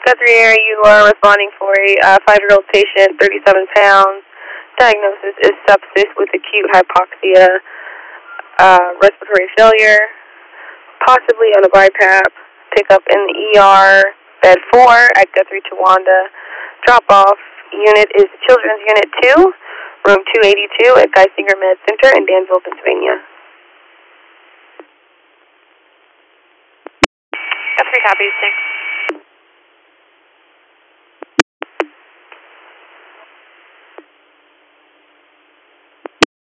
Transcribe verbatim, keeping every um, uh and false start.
Guthrie area, you are responding for a uh, five-year-old patient, thirty-seven pounds. Diagnosis is sepsis with acute hypoxia, uh, respiratory failure, possibly on a BiPAP. Pick up in the E R, bed four at Guthrie Towanda. Drop-off unit is Children's Unit two, room two eighty-two at Geisinger Med Center in Danville, Pennsylvania. Guthrie, copy, six.